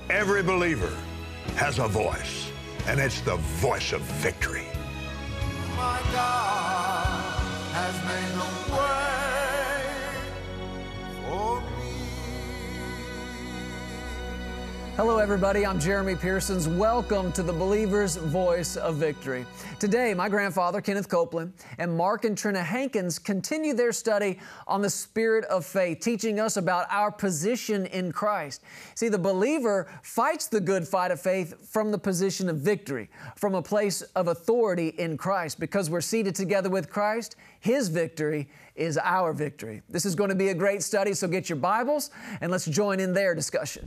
Every believer has a voice, and it's the voice of victory. My God has made a way for me. Hello, everybody. I'm Jeremy Pearsons. Welcome to the Believer's Voice of Victory. Today, my grandfather, Kenneth Copeland, and Mark and Trina Hankins continue their study on the spirit of faith, teaching us about our position in Christ. See, the believer fights the good fight of faith from the position of victory, from a place of authority in Christ. Because we're seated together with Christ, His victory is our victory. This is going to be a great study, so get your Bibles and let's join in their discussion.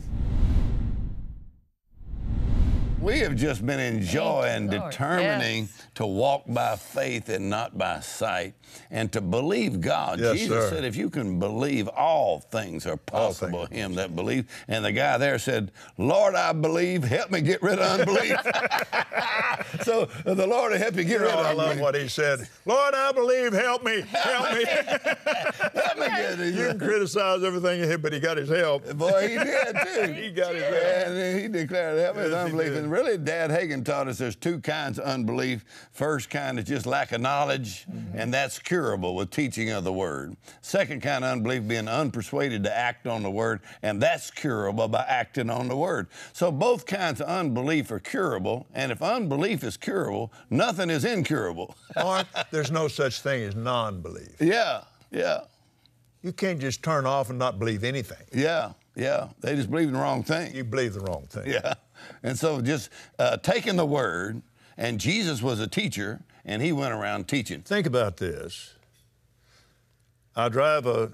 We have just been enjoying determining to walk by faith and not by sight, and to believe God. Yes, Jesus sir. said, if you can believe, all things are possible to him that believe. And the guy there said, Lord, I believe, help me get rid of unbelief. So the Lord will help you get rid of unbelief. I love what he said. Lord, I believe, help me, help me. Help me get it. You can criticize everything you hit, but he got his help. Boy, he did too. He got his help. And then he declared, help me with Yes, he unbelief. did. And really, Dad Hagin taught us there's two kinds of unbelief. First kind is just lack of knowledge, and that's curable with teaching of the Word. Second kind of unbelief, being unpersuaded to act on the Word, and that's curable by acting on the Word. So both kinds of unbelief are curable, and if unbelief is curable, nothing is incurable. Mark, there's no such thing as non-belief. Yeah. You can't just turn off and not believe anything. Yeah. They just believe in the wrong thing. You believe the wrong thing. Yeah. And so just taking the Word, and Jesus was a teacher, and he went around teaching. Think about this. I drive a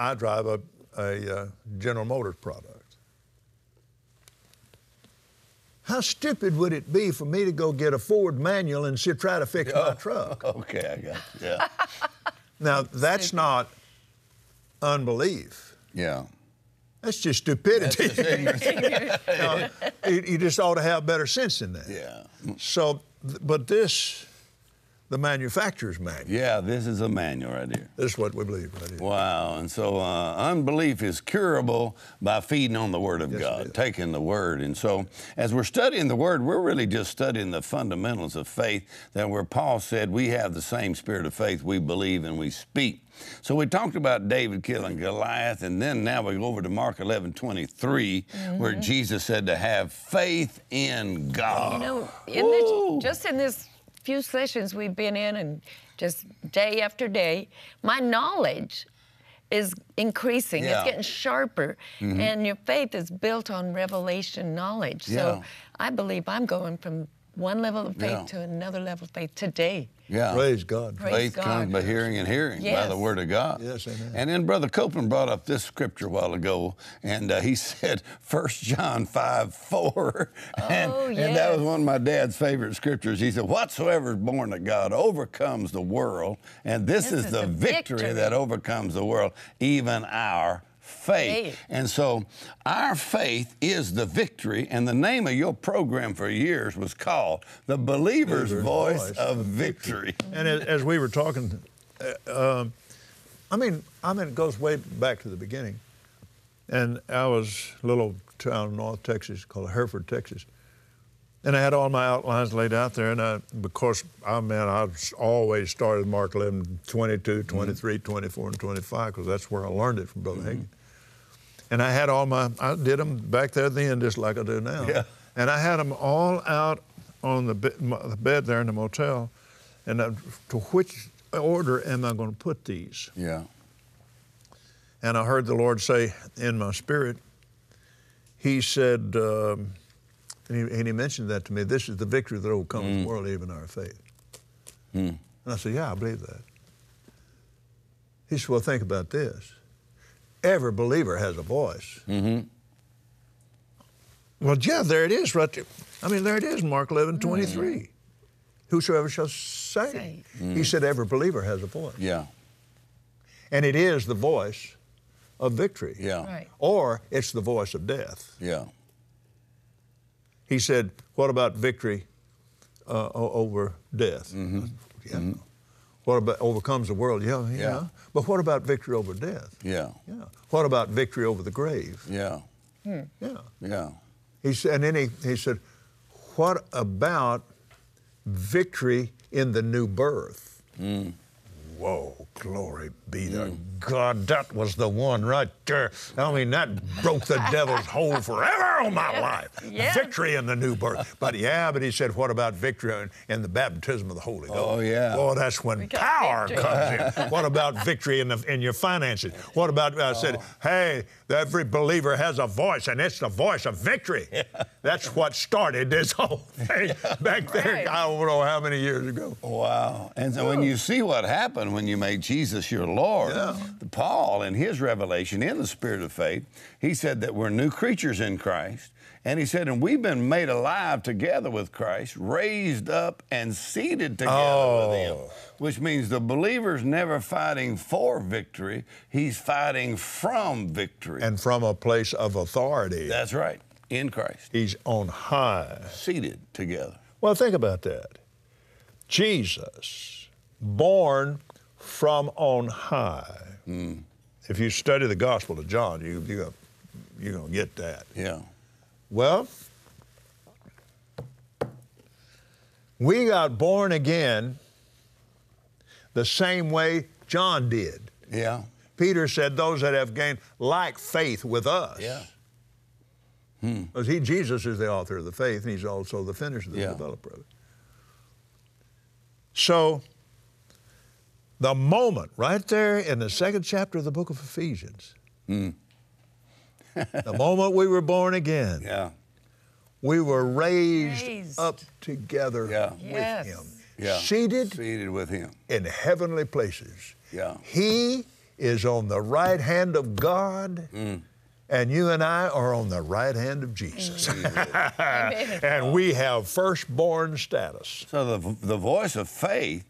General Motors product. How stupid would it be for me to go get a Ford manual and try to fix my truck? Okay, I got you. Yeah. Now, that's not unbelief. Yeah. That's just stupidity. That's just ignorance. No, you just ought to have better sense than that. Yeah. So, but this, the manufacturer's manual. Yeah, this is a manual right here. This is what we believe right here. Wow. And so unbelief is curable by feeding on the Word of Yes, it God, is. taking the Word. And so as we're studying the Word, we're really just studying the fundamentals of faith, that where Paul said we have the same spirit of faith, we believe and we speak. So we talked about David killing Goliath, and then now we go over to Mark 11:23, where Jesus said to have faith in God. You know, just in this few sessions we've been in, and just day after day, my knowledge is increasing. Yeah. It's getting sharper, and your faith is built on revelation knowledge. Yeah. So I believe I'm going from one level of faith Yeah. to another level of faith today. Yeah. Praise God. Praise Faith God. comes by hearing and hearing by Yes. the Word of God. Yes, amen. And then Brother Copeland brought up this scripture a while ago, and he said 1 John 5:4. And that was one of my dad's favorite scriptures. He said, whatsoever is born of God overcomes the world, and this is the victory that overcomes the world, even our faith. And so our faith is the victory, and the name of your program for years was called The Believer's Voice of Victory. And as we were talking, I mean, it goes way back to the beginning. And I was a little town in North Texas called Hereford, Texas. And I had all my outlines laid out there, and I always started Mark 11, 22, 23, 24, and 25, because that's where I learned it from Brother Hagin. And I had I did them back there at the end just like I do now. Yeah. And I had them all out on the bed there in the motel. And to which order am I going to put these? Yeah. And I heard the Lord say in my spirit, He said, and he mentioned that to me, this is the victory that overcomes the world, even our faith. And I said, yeah, I believe that. He said, well, think about this. Every believer has a voice. Well, yeah, there it is right there. I mean, there it is, Mark 11:23. Whosoever shall say. He said every believer has a voice. Yeah. And it is the voice of victory. Yeah. Right. Or it's the voice of death. Yeah. He said, what about victory over death? Yeah. What about overcomes the world? Yeah. But what about victory over death? Yeah. Yeah. What about victory over the grave? Yeah. Yeah. Yeah. He said, and then he said, what about victory in the new birth? Whoa, glory be to God. That was the one right there. I mean, that broke the devil's hold forever on my life. Yes. Victory in the new birth. But he said, what about victory in the baptism of the Holy Ghost? Oh, yeah. Oh, that's when got power victory. comes in. What about victory in your finances? What about, I said, hey, every believer has a voice, and it's the voice of victory. That's what started this whole thing back there, Right. I don't know how many years ago. Wow. And so when you see what happened when you made Jesus your Lord, Paul, in his revelation in the spirit of faith, he said that we're new creatures in Christ. And he said, and we've been made alive together with Christ, raised up and seated together with him. Which means the believer's never fighting for victory. He's fighting from victory. And from a place of authority. That's right. In Christ. He's on high. Seated together. Well, think about that. Jesus, born from on high. If you study the Gospel of John, you're going to get that. Yeah. Well, we got born again the same way John did. Yeah. Peter said, those that have gained like faith with us. Yeah. Because Jesus is the author of the faith, and he's also the finisher, the developer of it. So, the moment right there in the second chapter of the book of Ephesians, the moment we were born again, Yeah. we were raised up together Yes. with him, Yeah. seated with him. in heavenly places. Yeah. He is on the right hand of God, and you and I are on the right hand of Jesus. And we have firstborn status. So the voice of faith,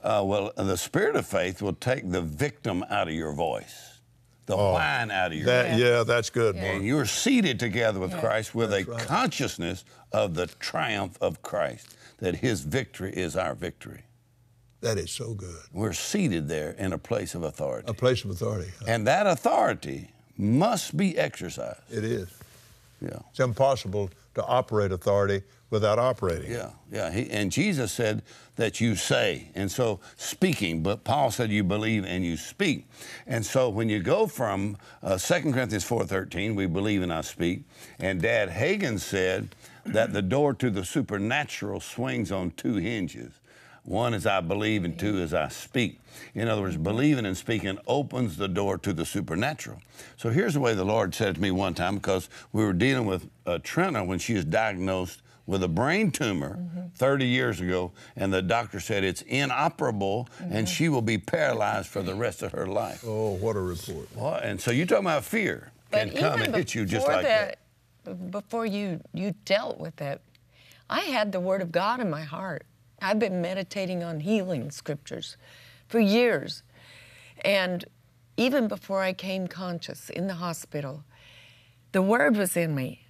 the spirit of faith will take the victim out of your voice, the whine out of your voice. Yeah, that's good, Mark. And you're seated together with Christ with a consciousness of the triumph of Christ, that his victory is our victory. That is so good. We're seated there in a place of authority. A place of authority. And that authority must be exercised. It is. Yeah. It's impossible to operate authority without operating. Yeah, yeah. And Jesus said that you say, and so speaking, but Paul said you believe and you speak. And so when you go from 2 Corinthians 4:13, we believe and I speak, and Dad Hagin said that the door to the supernatural swings on two hinges. One is I believe and two is I speak. In other words, believing and speaking opens the door to the supernatural. So here's the way the Lord said to me one time, because we were dealing with Trina when she was diagnosed with a brain tumor 30 years ago, and the doctor said it's inoperable and she will be paralyzed for the rest of her life. Oh, what a report. Well, and so you're talking about fear can come and hit you just like that. Before you dealt with that, I had the Word of God in my heart. I've been meditating on healing scriptures for years. And even before I came conscious in the hospital, the Word was in me.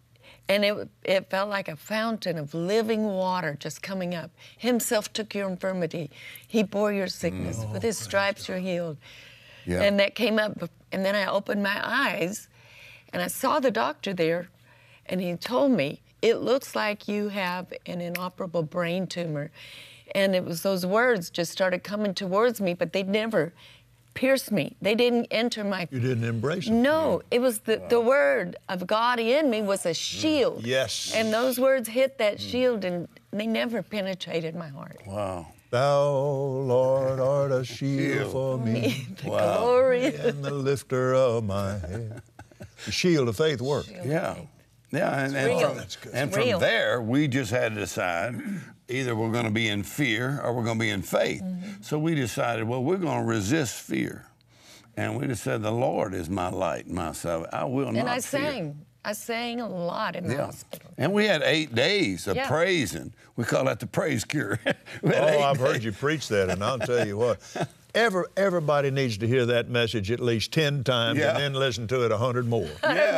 And it felt like a fountain of living water just coming up. Himself took your infirmity. He bore your sickness. With his stripes you're healed. Yeah. And that came up. And then I opened my eyes and I saw the doctor there, and he told me, it looks like you have an inoperable brain tumor. And it was those words just started coming towards me, but they never pierced me. They didn't enter my... You didn't embrace it. No, it was the Word of God in me was a shield. Yes. And those words hit that shield, and they never penetrated my heart. Wow. Thou, Lord, art a shield for me, The glory. and the lifter of my head. The shield of faith worked. Yeah. Yeah, real. That's good. and It's from real. there, we just had to decide either we're going to be in fear or we're going to be in faith. So we decided, well, we're going to resist fear. And we just said, the Lord is my light, my salvation. I will not And I fear. sang. I sang a lot in the hospital. And we had 8 days of praising. We call that the praise cure. We had 8 I've heard days. you preach that, and I'll tell you what. Everybody needs to hear that message at least 10 times Yeah. and then listen to it 100 more.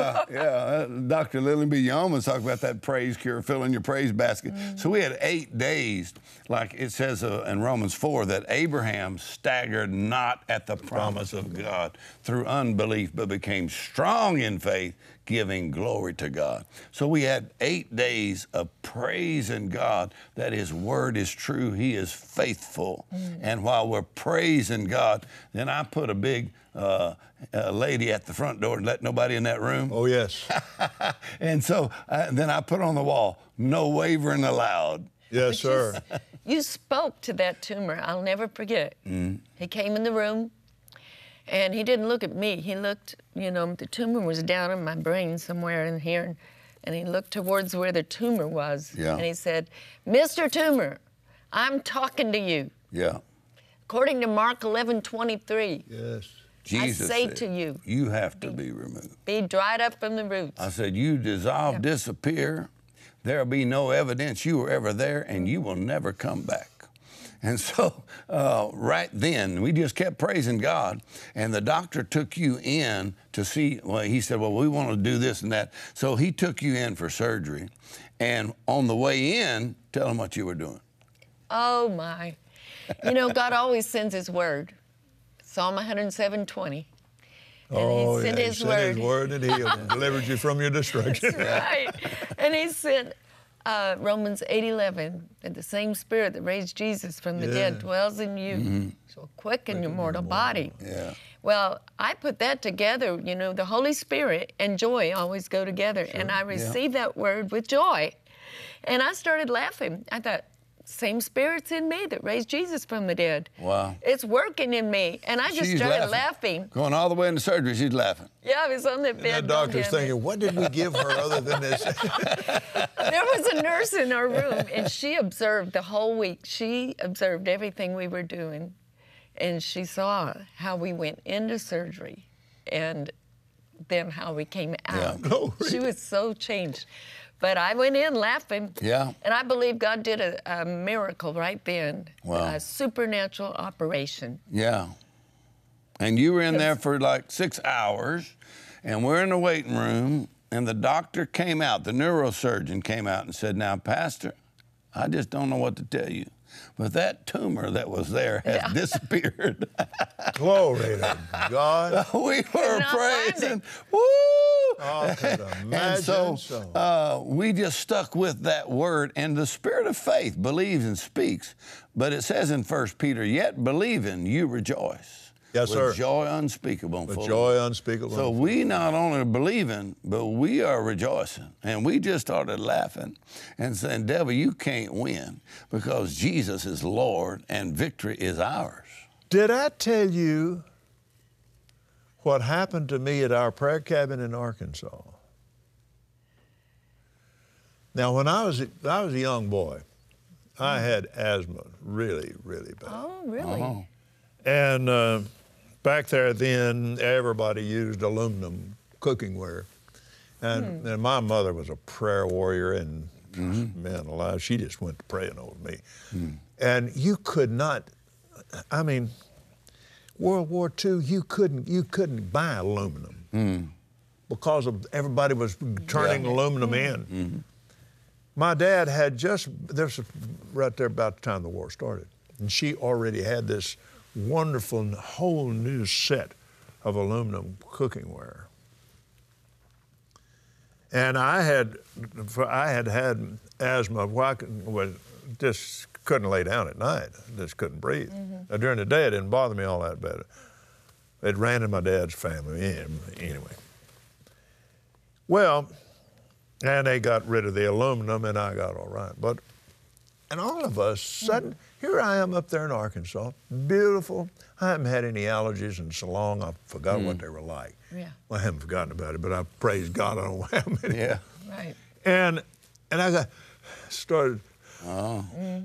Yeah. Dr. Lillian B. Yeomans talked about that praise cure, filling your praise basket. So we had 8 days, like it says in Romans 4, that Abraham staggered not at the promise of God through unbelief, but became strong in faith, giving glory to God. So we had 8 days of praising God that His word is true. He is faithful. And while we're praising God, then I put a big lady at the front door and let nobody in that room. Oh, yes. And so then I put on the wall, no wavering allowed. Yes, sir. You spoke to that tumor. I'll never forget. He came in the room, and he didn't look at me. He looked, you know, the tumor was down in my brain somewhere in here, and he looked towards where the tumor was. Yeah. And he said, "Mr. Tumor, I'm talking to you." Yeah. According to Mark 11:23, Yes. Jesus say said, to you, you have to be removed. be dried up from the roots. I said, you dissolve, disappear. There'll be no evidence you were ever there, and you will never come back. And so right then, we just kept praising God, and the doctor took you in to see, well, he said, well, we want to do this and that. So he took you in for surgery, and on the way in, tell him what you were doing. Oh, my. You know, God always sends His word. Psalm 107:20. And Oh, He sent yeah. His He word. sent His word and healed and delivered you from your destruction. Right. And He sent Romans 8:11, that the same Spirit that raised Jesus from the dead dwells in you, so quicken your mortal body. Yeah. Well, I put that together. You know, the Holy Spirit and joy always go together. And I received that word with joy. And I started laughing. I thought, same Spirit's in me that raised Jesus from the dead. Wow. It's working in me. And I just She's started laughing. Going all the way into surgery, she's laughing. Yeah, I was on that bed. And that doctor's thinking, what did we give her other than this? There was a nurse in our room, and she observed the whole week. She observed everything we were doing, and she saw how we went into surgery and then how we came out. Yeah. Glory. She was so changed. But I went in laughing. Yeah. And I believe God did a miracle right then. Wow. A supernatural operation. Yeah. And you were in there for like 6 hours, and we're in the waiting room, and the doctor came out, the neurosurgeon came out and said, now, Pastor, I just don't know what to tell you, but that tumor that was there has disappeared. Glory to God. We were not find praising. it. Woo! I could imagine And so we just stuck with that word, and the spirit of faith believes and speaks. But it says in 1 Peter, yet believing you rejoice. Yes, with sir. joy unspeakable. and With full of joy glory. unspeakable. So we not only are believing, but we are rejoicing. And we just started laughing and saying, devil, you can't win because Jesus is Lord and victory is ours. Did I tell you what happened to me at our prayer cabin in Arkansas? Now, when I was a young boy, I had asthma really, really bad. Oh, really? Oh. And back there then, everybody used aluminum cooking ware. And my mother was a prayer warrior, and man alive, she just went to praying over me. And you could not, I mean, World War II, you couldn't buy aluminum because of everybody was turning aluminum in. My dad had this was right there about the time the war started, and she already had this wonderful whole new set of aluminum cooking ware. And I had asthma. Just couldn't lay down at night. Just couldn't breathe. Now, during the day, it didn't bother me all that bad. It ran in my dad's family anyway. Well, and they got rid of the aluminum, and I got all right. And all of a sudden, here I am up there in Arkansas, beautiful. I haven't had any allergies in so long, I forgot what they were like. Yeah. Well, I haven't forgotten about it, but I praise God I don't have any. Yeah. Right. And I started. Oh.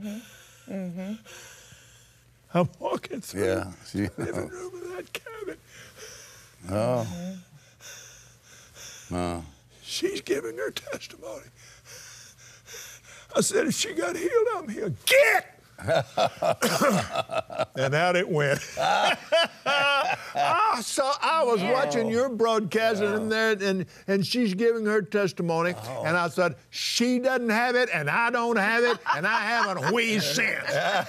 I'm walking through Yeah. the living room of that cabin. Oh. Oh. She's giving her testimony. I said, if she got healed, I'm healed. Get! And out it went. So I was watching your broadcast in there, and she's giving her testimony, and I said, she doesn't have it, and I don't have it, and I haven't wheezed since.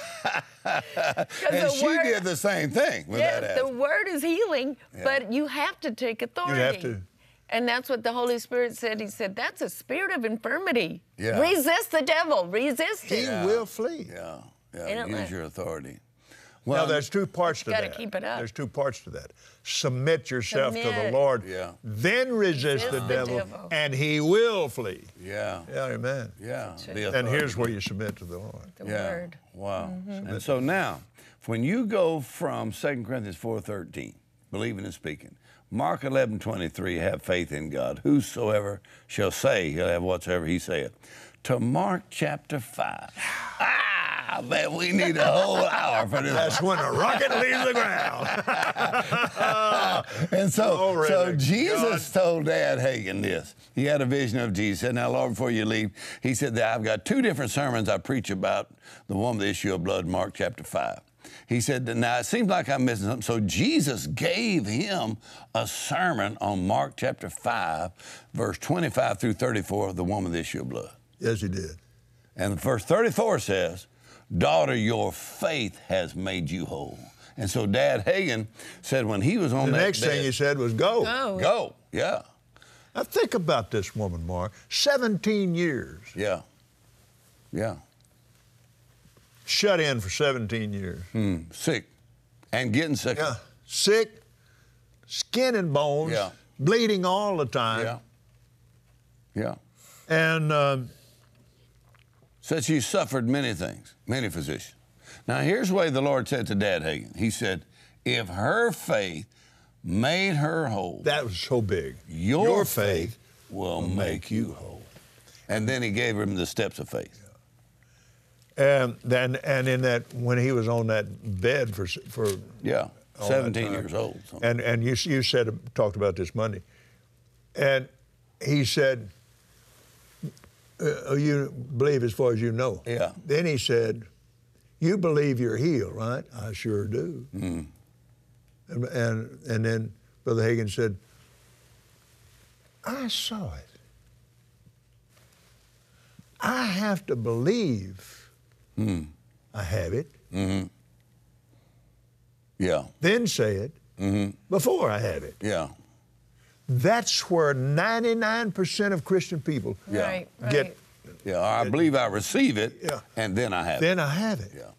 And she did the same thing with that Yeah, the asthma. word is healing, but you have to take authority. You have to. And that's what the Holy Spirit said. He said, that's a spirit of infirmity. Yeah. Resist the devil. Resist He it. will flee. Yeah, They yeah. don't Use let- your authority. Now, there's two parts to gotta that. keep it up. There's two parts to that. Submit yourself to the Submit. Lord. Yeah. Then resist the devil, and he will flee. Yeah, Yeah, amen. yeah. the And here's authority. where you submit to the Lord. The Yeah. word. Wow. And so now, when you go from 2 Corinthians 4:13, believing and speaking, Mark 11:23, have faith in God. Whosoever shall say, he'll have whatsoever he saith. To Mark chapter 5. Man, we need a whole hour for this. That's when a rocket leaves the ground. And so, Glory so to Jesus told Dad Hagin this. He had a vision of Jesus. He said, now, Lord, before you leave, he said that I've got two different sermons I preach about the woman with the issue of blood, Mark chapter 5. He said, now, it seems like I'm missing something. So Jesus gave him a sermon on Mark chapter 5, verse 25 through 34 of the woman with the issue of blood. Yes, he did. And verse 34 says, daughter, your faith has made you whole. And so Dad Hagin said when he was on The that next bed, thing he said was go. Oh. go, yeah, Now think about this woman, Mark. 17 years. yeah, yeah. Shut in for 17 years. Sick and getting sicker. Yeah. Sick, skin and bones, Yeah. bleeding all the time. Yeah. Yeah. And Said she suffered many things, many physicians. Now, here's the way the Lord said to Dad Hagin. He said, if her faith made her whole, that was so big. your faith will make you whole. And then he gave him the steps of faith. And in that, when he was on that bed for Yeah, all that 17 time. years old. So. And you talked about this Monday, and he said, you believe as far as you know. Yeah. Then he said, you believe you're healed, right? I sure do. Mm. And then Brother Hagin said, I saw it. I have to believe I have it, Yeah, then say it before I have it. yeah, That's where 99% of Christian people Yeah. Right, right. get, yeah. I believe I receive it, Yeah. and then I have then I have it. it. Yeah.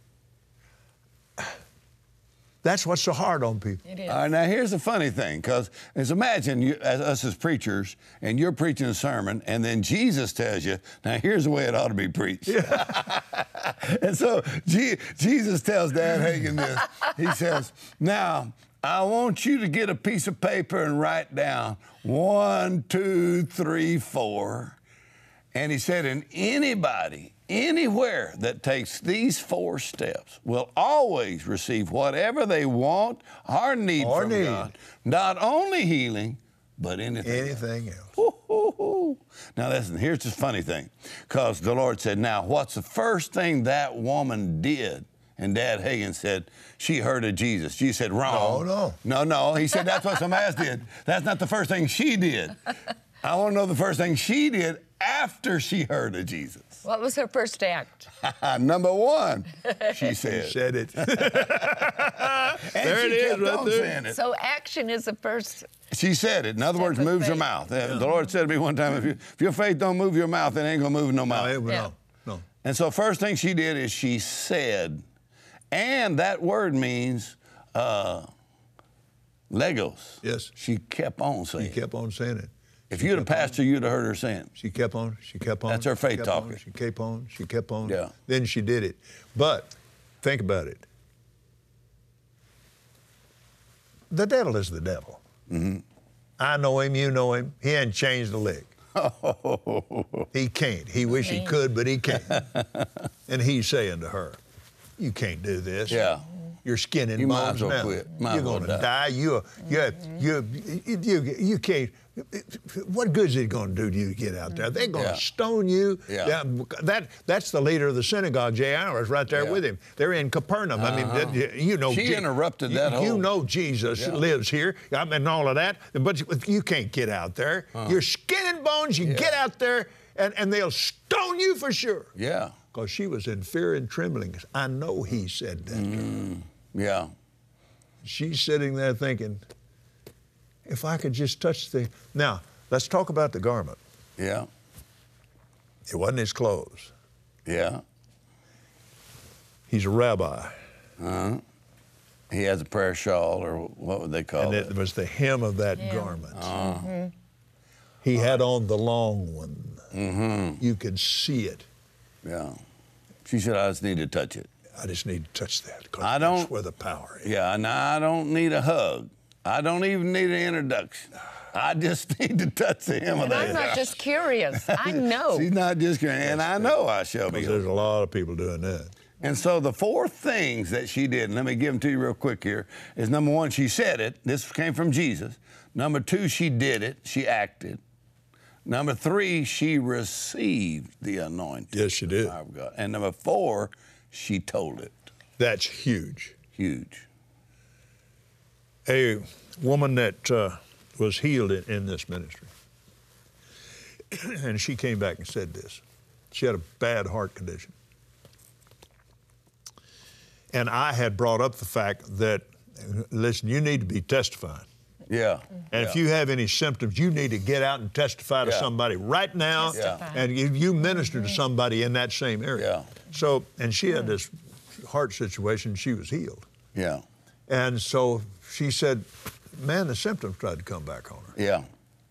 That's what's so hard on people. It is. All right, now here's the funny thing, because imagine you, us as preachers, and you're preaching a sermon, and then Jesus tells you, now here's the way it ought to be preached. And so Jesus tells Dad Hagin this. He says, now, I want you to get a piece of paper and write down 1, 2, 3, 4. And he said, and anybody, anywhere that takes these 4 steps will always receive whatever they want or need Or from need. God. Not only healing, but anything else. Anything else. Woo-hoo-hoo. Now listen, here's the funny thing. Because the Lord said, now what's the first thing that woman did? And Dad Hagin said, she heard of Jesus. She said, wrong. No. He said, that's what some ass did. That's not the first thing she did. I want to know the first thing she did after she heard of Jesus. What was her first act? Number 1, she said. Said it. And There she it is, kept right on there. saying it. So action is the first. She said it. In other words, of moves her faith. mouth. The Lord said to me one time, if your faith don't move your mouth, it ain't going to move no mouth. No. And so first thing she did is she said, and that word means Legos. Yes. She kept on saying She it. kept on saying it. If you'd a pastor, you'd have heard her saying it. She kept on. That's her faith she kept talking. on, She kept on. Yeah. Then she did it. But think about it. The devil is the devil. Mm-hmm. I know him, you know him. He ain't changed a lick. He can't. He wish he could, but he can't. And he's saying to her, you can't do this. Yeah. You're skin and You might bones as well now. quit. Might You're as well going to die. die. You can't. What good is it going to do to you to get out there? They're going to Yeah. stone you. Yeah. That's the leader of the synagogue, Jairus, right there Yeah. with him. They're in Capernaum. I mean, you know. She interrupted that You whole- know Jesus Yeah. lives here. I mean, all of that. But you can't get out there. You're skin and bones. You get out there, and they'll stone you for sure. Yeah. Because she was in fear and trembling. I know he said that to her. Yeah. She's sitting there thinking, if I could just touch the... Now, Let's talk about the garment. Yeah. It wasn't his clothes. Yeah. He's a rabbi. He has a prayer shawl, or what would they call And it? it was the hem of that garment. He had on the long one. You could see it. Yeah. She said, I just need to touch it. I just need to touch that. 'Cause I don't- That's where the power is. Yeah, and I don't need a hug. I don't even need an introduction. I just need to touch the hem of And that. I'm not just curious. I know. She's not just curious, and I know I shall be. Because there's a lot of people doing that. And so the 4 things that she did, and let me give them to you real quick here, is number 1, she said it. This came from Jesus. Number 2, she did it. She acted. Number 3, she received the anointing. Yes, she did. Power of God. And number 4, she told it. That's huge. Huge. A woman that was healed in this ministry, and she came back and said this. She had a bad heart condition. And I had brought up the fact that, listen, you need to be testifying. Yeah. And if you have any symptoms, you need to get out and testify to Yeah. somebody right now. Testify. And you minister to somebody in that same area. Yeah. So, and she had this heart situation, she was healed. Yeah. And so she said, man, the symptoms tried to come back on her. Yeah.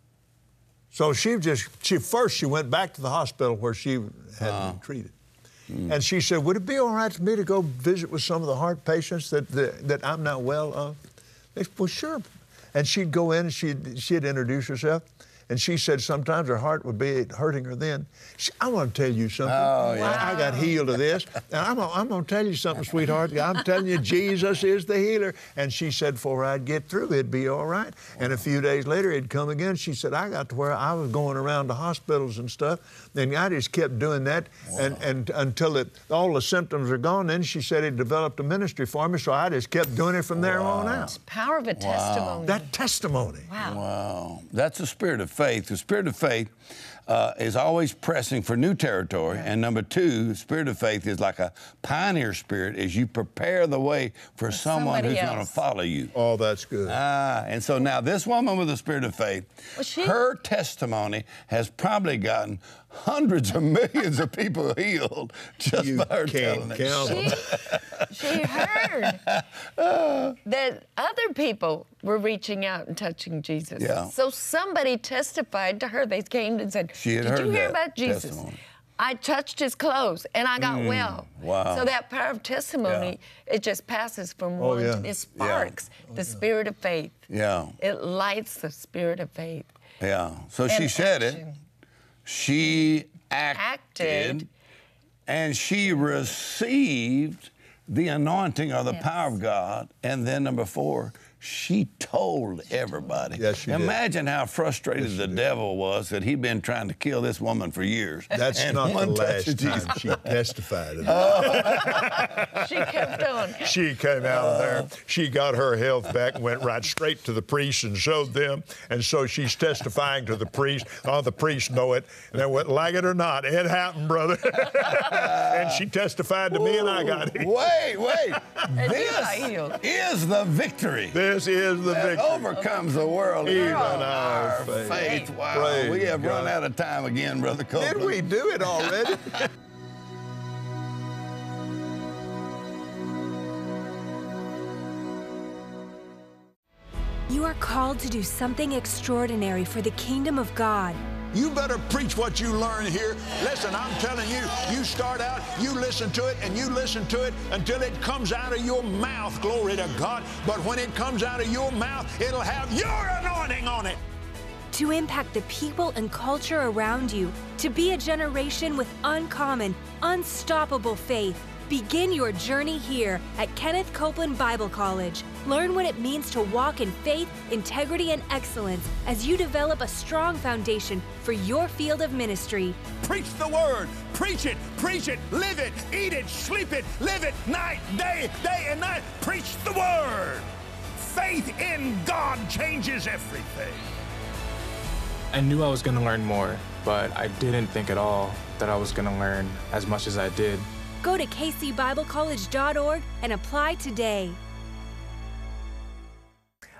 So she went back to the hospital where she had been treated. And she said, would it be all right for me to go visit with some of the heart patients that I'm not well of? They said, well, sure. And she'd go in and she'd introduce herself. And she said sometimes her heart would be hurting her then. I want to tell you something. Oh, yeah. I got healed of this. And I'm going to tell you something, sweetheart. I'm telling you, Jesus is the healer. And she said, before I'd get through, it'd be all right. And a few days later, it'd come again. She said, I got to where I was going around to hospitals and stuff. And I just kept doing that and until all the symptoms are gone. Then she said it developed a ministry for me. So I just kept doing it from there on out. Power of a testimony. That testimony. Wow. Wow. That's the spirit of faith. The spirit of faith is always pressing for new territory. And number 2, the spirit of faith is like a pioneer spirit as you prepare the way for someone somebody who's going to else. follow you. Oh, that's good. And so now this woman with the spirit of faith, her testimony has probably gotten hundreds of millions of people healed just You by her can't telling it. count them. She heard that other people were reaching out and touching Jesus. Yeah. So somebody testified to her. They came and said, She had did heard you hear that about Jesus? testimony. I touched his clothes and I got well. Wow. So that power of testimony, it just passes from one yeah. to it sparks the spirit of faith. Yeah. It lights the spirit of faith. Yeah. So she And said it. action. She acted. And she received the anointing or the power of God. And then number 4, she told everybody. Yes, she did. Imagine how frustrated the devil was that he'd been trying to kill this woman for years. That's And not the one touch last of Jesus. time she testified. She kept on. She came out of there. She got her health back and went right straight to the priest and showed them. And so she's testifying to the priest. Oh, the priest know it. And they went, like it or not, it happened, brother. And she testified to me, and I got it. Wait. And you got This healed. is the victory. This is the that victory. overcomes the world. Even our our faith. faith. Wow. Praise We have run God. out of time again, Brother Copeland. Did we do it already? You are called to do something extraordinary for the kingdom of God. You better preach what you learn here. Listen, I'm telling you, you start out, you listen to it, and you listen to it until it comes out of your mouth, glory to God. But when it comes out of your mouth, it'll have your anointing on it. To impact the people and culture around you, to be a generation with uncommon, unstoppable faith. Begin your journey here at Kenneth Copeland Bible College. Learn what it means to walk in faith, integrity, and excellence as you develop a strong foundation for your field of ministry. Preach the word. Preach it, live it, eat it, sleep it, live it, night, day and night. Preach the word. Faith in God changes everything. I knew I was going to learn more, but I didn't think at all that I was going to learn as much as I did. Go to kcbiblecollege.org and apply today.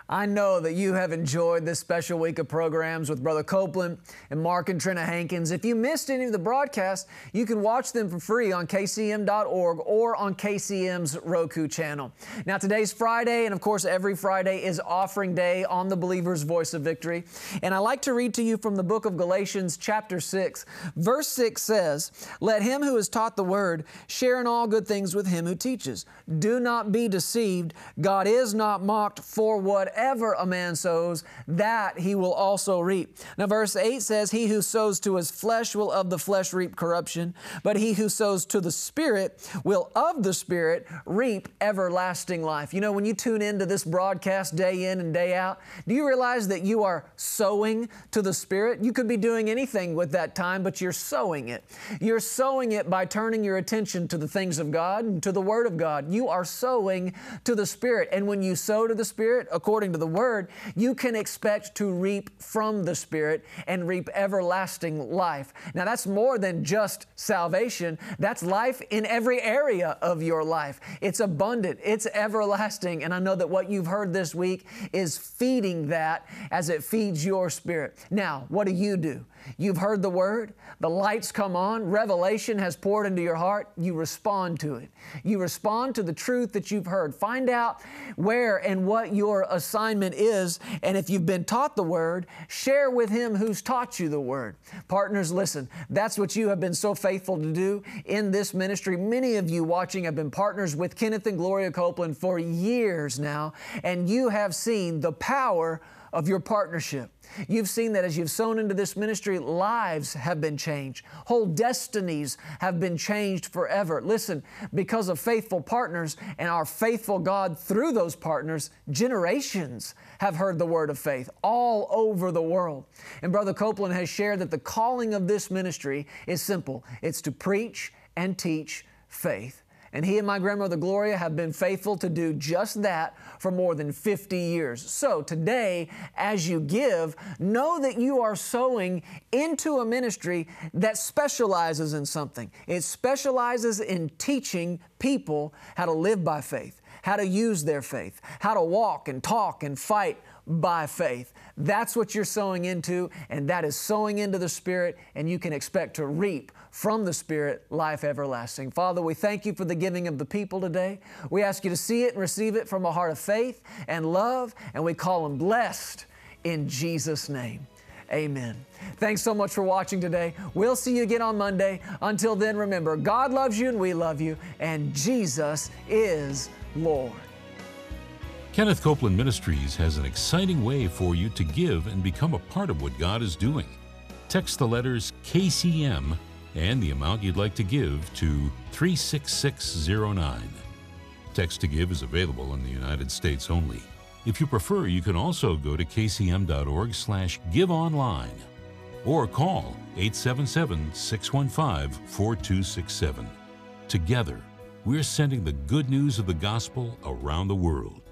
I know that you have enjoyed this special week of programs with Brother Copeland and Mark and Trina Hankins. If you missed any of the broadcasts, you can watch them for free on kcm.org or on KCM's Roku channel. Now, today's Friday, and of course, every Friday is Offering Day on the Believer's Voice of Victory. And I like to read to you from the book of Galatians, chapter 6. Verse 6 says, "Let him who is taught the word share in all good things with him who teaches. Do not be deceived. God is not mocked, for whatever a man sows, that he will also reap." Now, verse 8 says, "He who sows to his flesh will of the flesh reap corruption, but he who sows to the Spirit will of the Spirit reap everlasting life." You know, when you tune into this broadcast day in and day out, do you realize that you are sowing to the Spirit? You could be doing anything with that time, but you're sowing it. You're sowing it by turning your attention to the things of God and to the Word of God. You are sowing to the Spirit. And when you sow to the Spirit, according to the Word, you can expect to reap from the Spirit and reap everlasting life. Now, that's more than just salvation. That's life in every area of your life. It's abundant. It's everlasting. And I know that what you've heard this week is feeding that as it feeds your spirit. Now, what do? You've heard the Word. The lights come on. Revelation has poured into your heart. You respond to it. You respond to the truth that you've heard. Find out where and what your assignment is. And if you've been taught the Word, share with him who's taught you the Word. Partners, listen, that's what you have been so faithful to do in this ministry. Many of you watching have been partners with Kenneth and Gloria Copeland for years now, and you have seen the power of your partnership. You've seen that as you've sown into this ministry, lives have been changed. Whole destinies have been changed forever. Listen, because of faithful partners and our faithful God through those partners, generations have heard the word of faith all over the world. And Brother Copeland has shared that the calling of this ministry is simple. It's to preach and teach faith. And he and my grandmother Gloria have been faithful to do just that for more than 50 years. So today, as you give, know that you are sowing into a ministry that specializes in something. It specializes in teaching people how to live by faith, how to use their faith, how to walk and talk and fight by faith. That's what you're sowing into, and that is sowing into the Spirit, and you can expect to reap from the Spirit life everlasting. Father, we thank you for the giving of the people today. We ask you to see it and receive it from a heart of faith and love, and we call them blessed in Jesus' name. Amen. Thanks so much for watching today. We'll see you again on Monday. Until then, remember, God loves you and we love you, and Jesus is Lord. Kenneth Copeland Ministries has an exciting way for you to give and become a part of what God is doing. Text the letters KCM and the amount you'd like to give to 36609. Text to give is available in the United States only. If you prefer, you can also go to kcm.org/giveonline or call 877-615-4267. Together, we're sending the good news of the gospel around the world.